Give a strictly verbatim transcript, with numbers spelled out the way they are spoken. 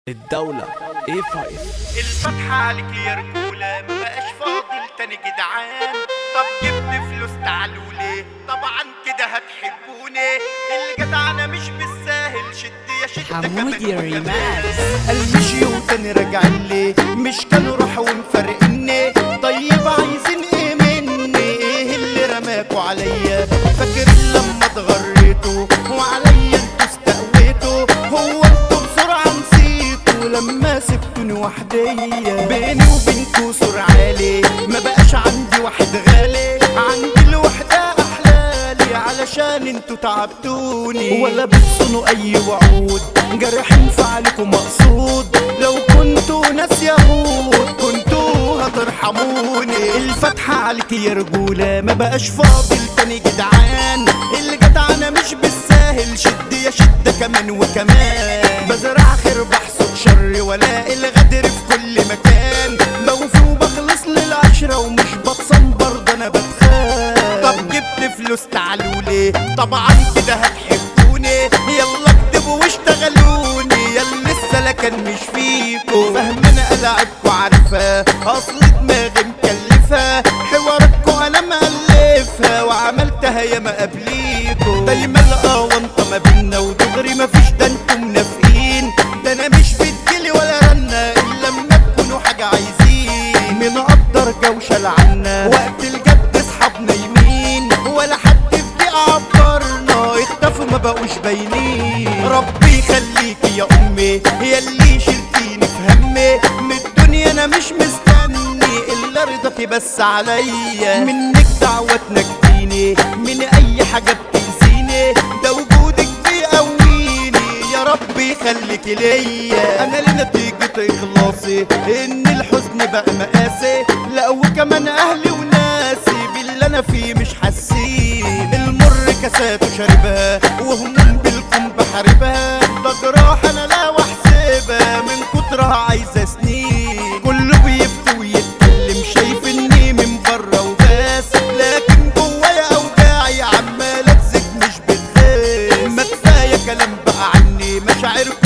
الدولة ايه خمسة. الفتحة عليك يا رجولة مبقاش فاضل تاني جدعان. طب جبت فلوس تعالوا ليه؟ طبعا كده هتحبوني. الجدعنة مش بالساهل، شد يا شد حمود يا ريماكس. المشي وتاني راجعين ليه؟ مش كانوا راحوا ومفارقيني؟ طيب عايزين ايه مني؟ ايه اللي رماكوا عليا؟ فاكر لما اتغريتوا وعليا انتوا استقويتوا؟ هو انتوا بسرعة نسيتوا لما سبتوني وحدية؟ بيني وبينكوا سور عالي، ما بقاش عندي واحد غالي، عندي الوحدة احلالي علشان انتوا تعبتوني. ولا بتصونوا اي وعود، جرحين فعلكم مقصود. لو كنتوا ناس يهود كنتوا هترحموني. الفتحة عليك يا رجولة ما بقاش فاضل تاني جدعان. الجدعنة مش بالساهل، شد يا شدة كمان وكمان. بزرع خير بحصد شر ولاقي الغدر في كل مكان. بوفي وبخلص للعشرة ومش بتصم برضه انا بتخان. طب جبت فلوس تعالوا ليه؟ طبعا كده هتحبوني. يلا اكتبوا واشتغلوني، يلا السلكن مش فيكو. فاهمنا ألعبكوا عارفة، اصل دماغي مكلفة. حواركوا انا مألفها وعملتها ياما قبليكو. دايما القوانطة ما بينا ودغري مفيش، ده انتوا منافقين. ده انا مش بتجيلي ولا رنة الا لما تكونوا حاجة عايزين. منقدر جوشة لعنا وقت الجد اصحابنا يمين، ولا حد في دقيقة عبرنا اختفوا ما بقوش باينين. ربي يخليكي يا امي هي اللي شلتيني في همي. من الدنيا انا مش مستني الا رضاكي بس عليا. منك دعوة تنجيني من اي حاجة بتأذيني، ده وجودك بيقويني. يا ربي يخليكي ليا، انا لنتيجة اخلاصي ان الحزن بقى مقاسي. لا وكمان اهلي وناسي باللي انا فيه مش حاسين. المر كاسات وشاربها وهموم بالكم بحاربها. ده جراح انا لا واحسبها من كترها عايزة سنين. كله بيفتي ويتكلم شايف اني من بره وبس، لكن جوايا اوجاعي عمالة تزيد مش بتخس. ما كفاية كلام بقى عني، مشاعركم